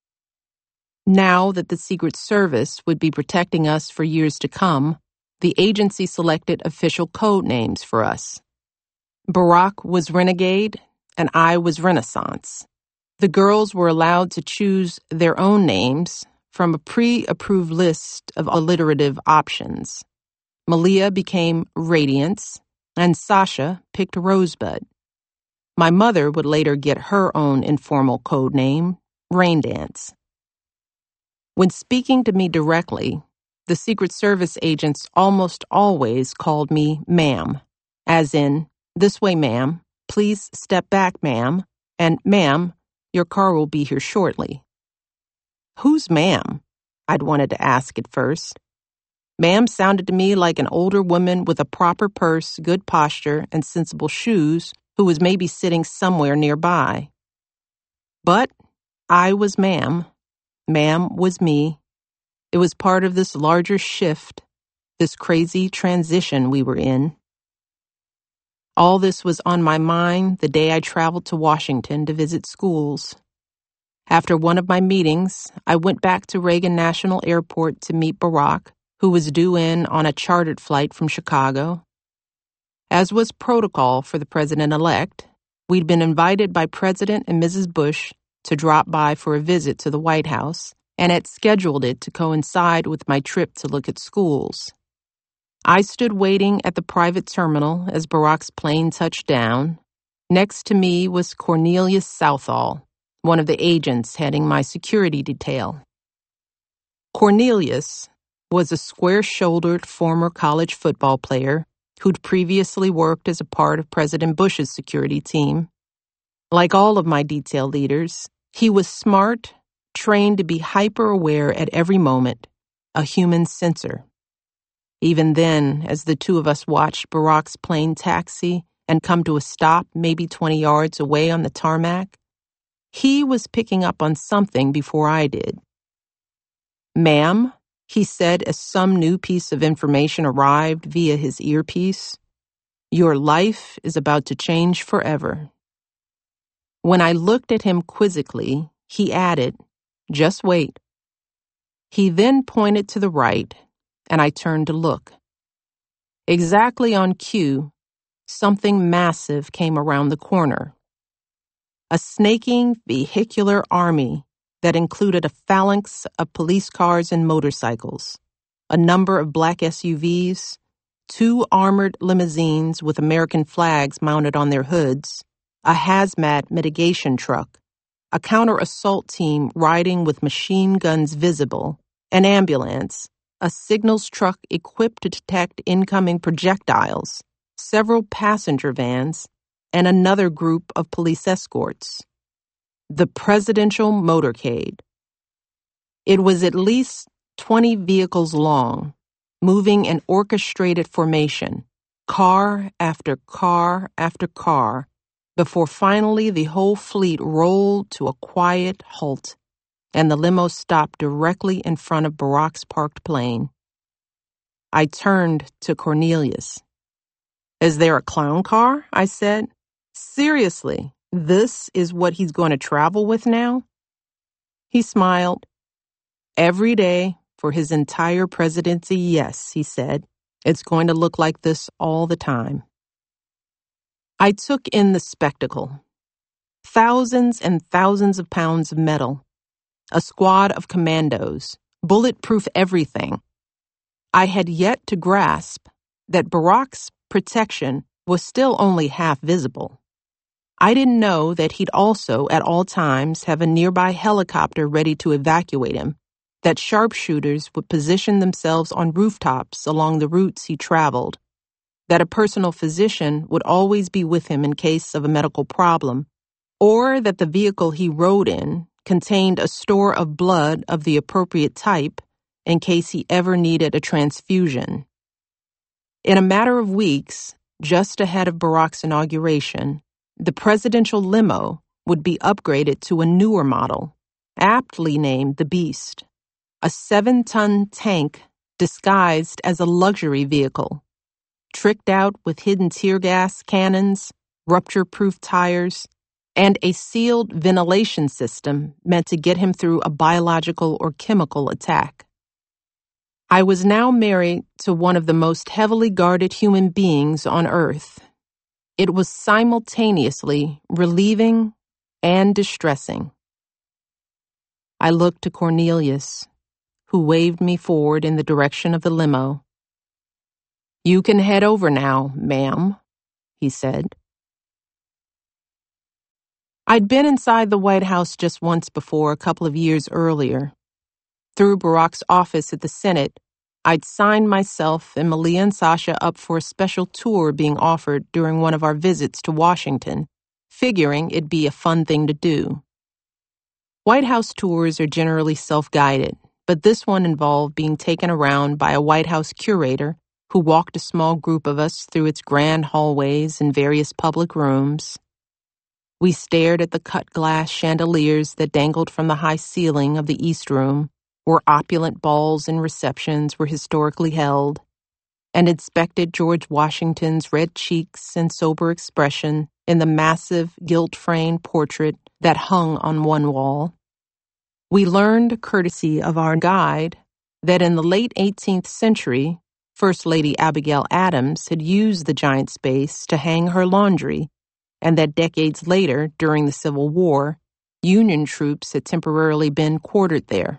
Speaker 1: Now that the Secret Service would be protecting us for years to come, the agency selected official code names for us. Barack was Renegade, and I was Renaissance. The girls were allowed to choose their own names from a pre-approved list of alliterative options. Malia became Radiance, and Sasha picked Rosebud. My mother would later get her own informal code name, Raindance. When speaking to me directly, the Secret Service agents almost always called me ma'am, as in, "This way, ma'am, please step back, ma'am," and "Ma'am, your car will be here shortly." Who's ma'am? I'd wanted to ask at first. Ma'am sounded to me like an older woman with a proper purse, good posture, and sensible shoes who was maybe sitting somewhere nearby. But I was Ma'am. Ma'am was me. It was part of this larger shift, this crazy transition we were in. All this was on my mind the day I traveled to Washington to visit schools. After one of my meetings, I went back to Reagan National Airport to meet Barack, who was due in on a chartered flight from Chicago. As was protocol for the president-elect, we'd been invited by President and Missus Bush to drop by for a visit to the White House and had scheduled it to coincide with my trip to look at schools. I stood waiting at the private terminal as Barack's plane touched down. Next to me was Cornelius Southall, one of the agents heading my security detail. Cornelius was a square-shouldered former college football player who'd previously worked as a part of President Bush's security team. Like all of my detail leaders, he was smart, trained to be hyper-aware at every moment, a human sensor. Even then, as the two of us watched Barack's plane taxi and come to a stop maybe twenty yards away on the tarmac, he was picking up on something before I did. "Ma'am," he said as some new piece of information arrived via his earpiece, "your life is about to change forever." When I looked at him quizzically, he added, "Just wait." He then pointed to the right, and I turned to look. Exactly on cue, something massive came around the corner. A snaking vehicular army that included a phalanx of police cars and motorcycles, a number of black S U Vs, two armored limousines with American flags mounted on their hoods, a hazmat mitigation truck, a counter-assault team riding with machine guns visible, an ambulance, a signals truck equipped to detect incoming projectiles, several passenger vans, and another group of police escorts. The presidential motorcade. It was at least twenty vehicles long, moving in orchestrated formation, car after car after car, before finally the whole fleet rolled to a quiet halt and the limo stopped directly in front of Barack's parked plane. I turned to Cornelius. "Is there a clown car?" I said. "Seriously, this is what he's going to travel with now?" He smiled. "Every day for his entire presidency, yes," he said. "It's going to look like this all the time." I took in the spectacle. Thousands and thousands of pounds of metal. A squad of commandos, bulletproof everything. I had yet to grasp that Barack's protection was still only half visible. I didn't know that he'd also, at all times, have a nearby helicopter ready to evacuate him, that sharpshooters would position themselves on rooftops along the routes he traveled, that a personal physician would always be with him in case of a medical problem, or that the vehicle he rode in contained a store of blood of the appropriate type in case he ever needed a transfusion. In a matter of weeks, just ahead of Barack's inauguration, the presidential limo would be upgraded to a newer model, aptly named the Beast, a seven-ton tank disguised as a luxury vehicle, tricked out with hidden tear gas cannons, rupture-proof tires, and a sealed ventilation system meant to get him through a biological or chemical attack. I was now married to one of the most heavily guarded human beings on Earth. It was simultaneously relieving and distressing. I looked to Cornelius, who waved me forward in the direction of the limo. "You can head over now, ma'am," he said. I'd been inside the White House just once before, a couple of years earlier. Through Barack's office at the Senate, I'd signed myself and Malia and Sasha up for a special tour being offered during one of our visits to Washington, figuring it'd be a fun thing to do. White House tours are generally self-guided, but this one involved being taken around by a White House curator who walked a small group of us through its grand hallways and various public rooms. We stared at the cut-glass chandeliers that dangled from the high ceiling of the East Room, where opulent balls and receptions were historically held, and inspected George Washington's red cheeks and sober expression in the massive gilt-framed portrait that hung on one wall. We learned, courtesy of our guide, that in the late eighteenth century, First Lady Abigail Adams had used the giant space to hang her laundry, and that decades later, during the Civil War, Union troops had temporarily been quartered there.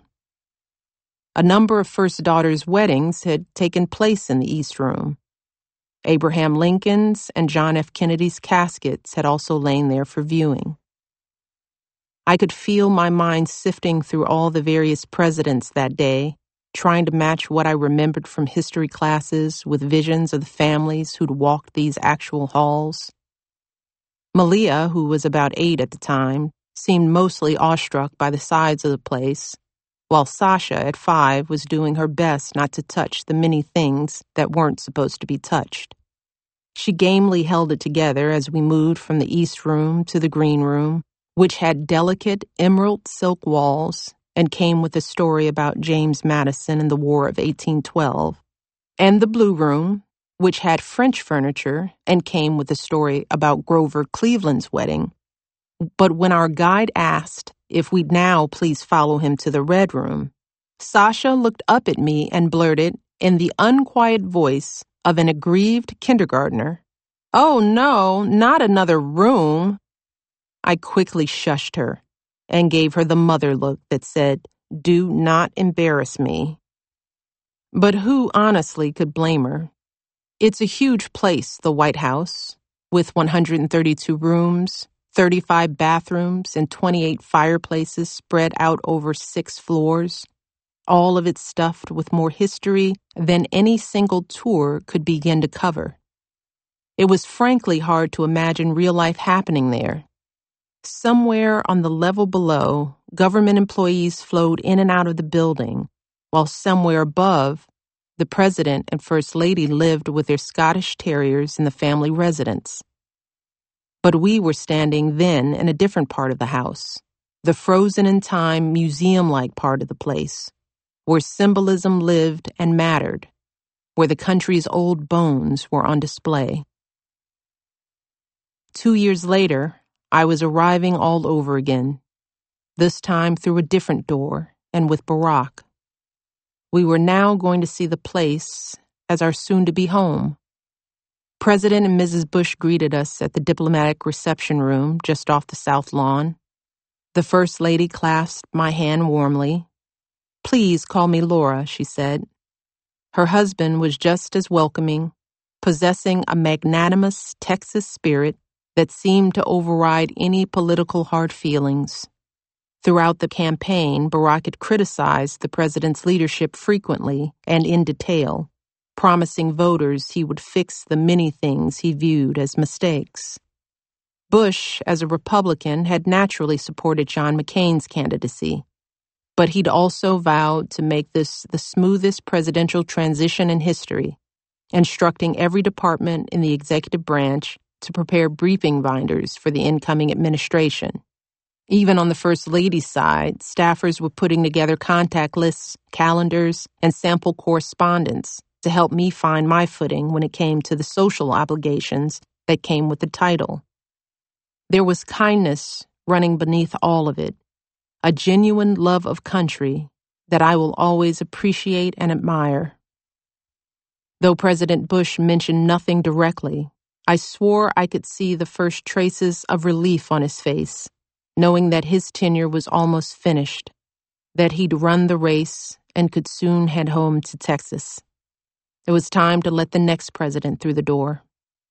Speaker 1: A number of first daughters' weddings had taken place in the East Room. Abraham Lincoln's and John F. Kennedy's caskets had also lain there for viewing. I could feel my mind sifting through all the various presidents that day, trying to match what I remembered from history classes with visions of the families who'd walked these actual halls. Malia, who was about eight at the time, seemed mostly awestruck by the size of the place, while Sasha, at five, was doing her best not to touch the many things that weren't supposed to be touched. She gamely held it together as we moved from the East Room to the Green Room, which had delicate emerald silk walls and came with a story about James Madison and the War of eighteen twelve, and the Blue Room, which had French furniture and came with a story about Grover Cleveland's wedding. But when our guide asked if we'd now please follow him to the Red Room, Sasha looked up at me and blurted, in the unquiet voice of an aggrieved kindergartner, "Oh no, not another room." I quickly shushed her and gave her the mother look that said, "Do not embarrass me." But who honestly could blame her? It's a huge place, the White House, with one hundred thirty-two rooms, thirty-five bathrooms, and twenty-eight fireplaces spread out over six floors, all of it stuffed with more history than any single tour could begin to cover. It was frankly hard to imagine real life happening there. Somewhere on the level below, government employees flowed in and out of the building, while somewhere above, the President and First Lady lived with their Scottish Terriers in the family residence. But we were standing then in a different part of the house, the frozen-in-time, museum-like part of the place, where symbolism lived and mattered, where the country's old bones were on display. Two years later, I was arriving all over again, this time through a different door and with Barack. We were now going to see the place as our soon-to-be home. President and Missus Bush greeted us at the diplomatic reception room just off the South Lawn. The First Lady clasped my hand warmly. "Please call me Laura," she said. Her husband was just as welcoming, possessing a magnanimous Texas spirit that seemed to override any political hard feelings. Throughout the campaign, Barack had criticized the president's leadership frequently and in detail, promising voters he would fix the many things he viewed as mistakes. Bush, as a Republican, had naturally supported John McCain's candidacy, but he'd also vowed to make this the smoothest presidential transition in history, instructing every department in the executive branch to prepare briefing binders for the incoming administration. Even on the First Lady's side, staffers were putting together contact lists, calendars, and sample correspondence to help me find my footing when it came to the social obligations that came with the title. There was kindness running beneath all of it, a genuine love of country that I will always appreciate and admire. Though President Bush mentioned nothing directly, I swore I could see the first traces of relief on his face, knowing that his tenure was almost finished, that he'd run the race and could soon head home to Texas. It was time to let the next president through the door.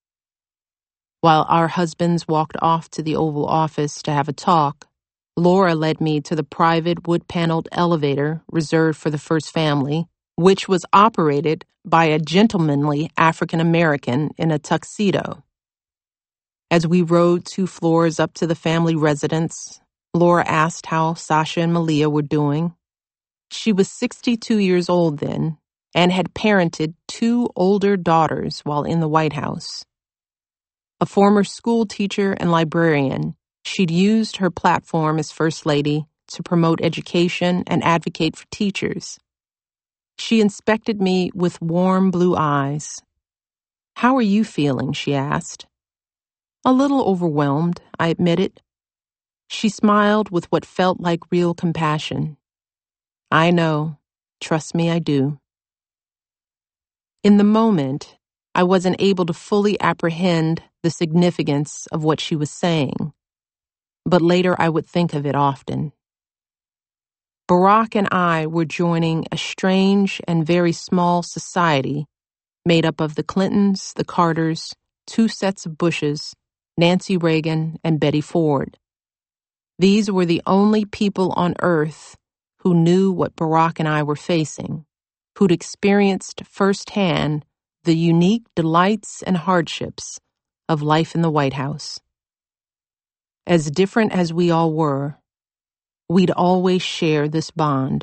Speaker 1: While our husbands walked off to the Oval Office to have a talk, Laura led me to the private wood-paneled elevator reserved for the first family, which was operated by a gentlemanly African-American in a tuxedo. As we rode two floors up to the family residence, Laura asked how Sasha and Malia were doing. She was sixty-two years old then and had parented two older daughters while in the White House. A former school teacher and librarian, She'd used her platform as First Lady to promote education and advocate for teachers. She inspected me with warm blue eyes. "How are you feeling?" she asked. "A little overwhelmed," I admitted. She smiled with what felt like real compassion. "I know. Trust me, I do." In the moment, I wasn't able to fully apprehend the significance of what she was saying, but later I would think of it often. Barack and I were joining a strange and very small society made up of the Clintons, the Carters, two sets of Bushes, Nancy Reagan, and Betty Ford. These were the only people on earth who knew what Barack and I were facing, who'd experienced firsthand the unique delights and hardships of life in the White House. As different as we all were, we'd always share this bond.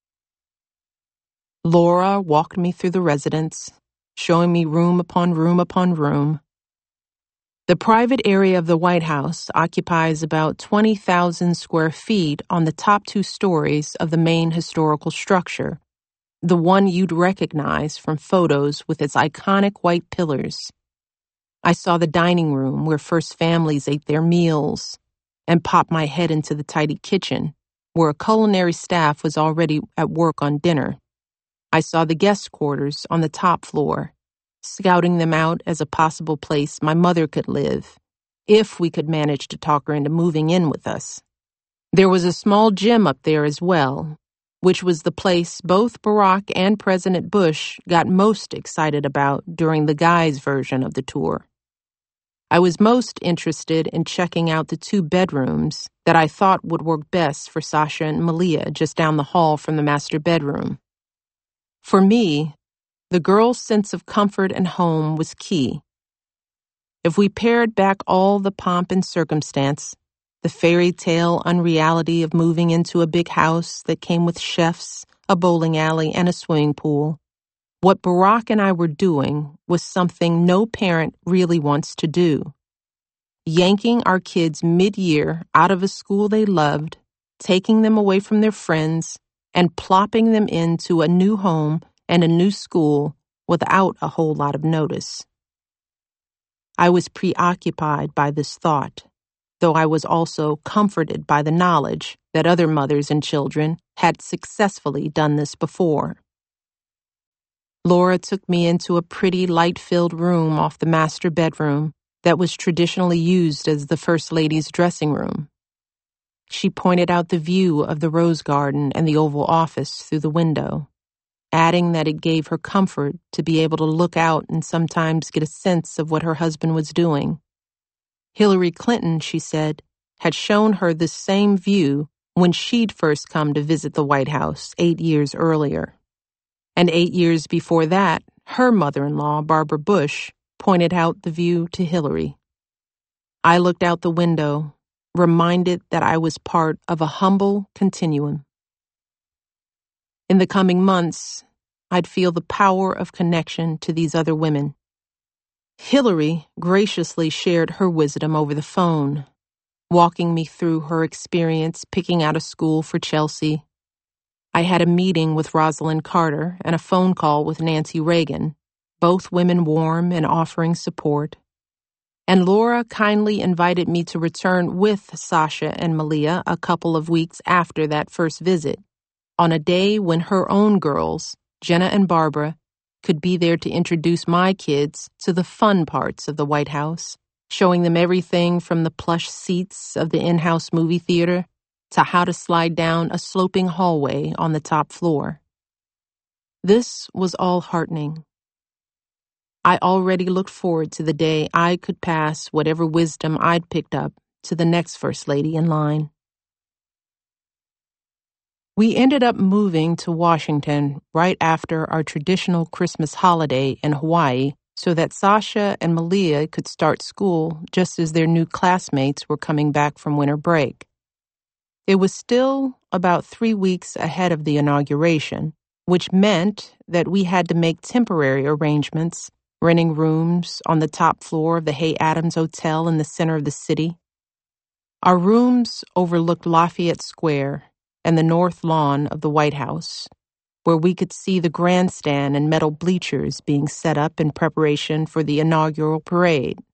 Speaker 1: Laura walked me through the residence, showing me room upon room upon room. The private area of the White House occupies about twenty thousand square feet on the top two stories of the main historical structure, the one you'd recognize from photos with its iconic white pillars. I saw the dining room where first families ate their meals, and popped my head into the tidy kitchen, where a culinary staff was already at work on dinner. I saw the guest quarters on the top floor, scouting them out as a possible place my mother could live, if we could manage to talk her into moving in with us. There was a small gym up there as well, which was the place both Barack and President Bush got most excited about during the guys' version of the tour. I was most interested in checking out the two bedrooms that I thought would work best for Sasha and Malia just down the hall from the master bedroom. For me, the girls' sense of comfort and home was key. If we pared back all the pomp and circumstance, the fairy tale unreality of moving into a big house that came with chefs, a bowling alley, and a swimming pool, what Barack and I were doing was something no parent really wants to do. Yanking our kids mid-year out of a school they loved, taking them away from their friends, and plopping them into a new home and a new school without a whole lot of notice. I was preoccupied by this thought, though I was also comforted by the knowledge that other mothers and children had successfully done this before. Laura took me into a pretty light-filled room off the master bedroom that was traditionally used as the First Lady's dressing room. She pointed out the view of the rose garden and the Oval Office through the window, adding that it gave her comfort to be able to look out and sometimes get a sense of what her husband was doing. Hillary Clinton, she said, had shown her this same view when she'd first come to visit the White House eight years earlier. And eight years before that, her mother-in-law, Barbara Bush, pointed out the view to Hillary. I looked out the window, reminded that I was part of a humble continuum. In the coming months, I'd feel the power of connection to these other women. Hillary graciously shared her wisdom over the phone, walking me through her experience picking out a school for Chelsea. I had a meeting with Rosalind Carter and a phone call with Nancy Reagan, both women warm and offering support. And Laura kindly invited me to return with Sasha and Malia a couple of weeks after that first visit, on a day when her own girls, Jenna and Barbara, could be there to introduce my kids to the fun parts of the White House, showing them everything from the plush seats of the in-house movie theater to how to slide down a sloping hallway on the top floor. This was all heartening. I already looked forward to the day I could pass whatever wisdom I'd picked up to the next First Lady in line. We ended up moving to Washington right after our traditional Christmas holiday in Hawaii so that Sasha and Malia could start school just as their new classmates were coming back from winter break. It was still about three weeks ahead of the inauguration, which meant that we had to make temporary arrangements, renting rooms on the top floor of the Hay Adams Hotel in the center of the city. Our rooms overlooked Lafayette Square and the north lawn of the White House, where we could see the grandstand and metal bleachers being set up in preparation for the inaugural parade.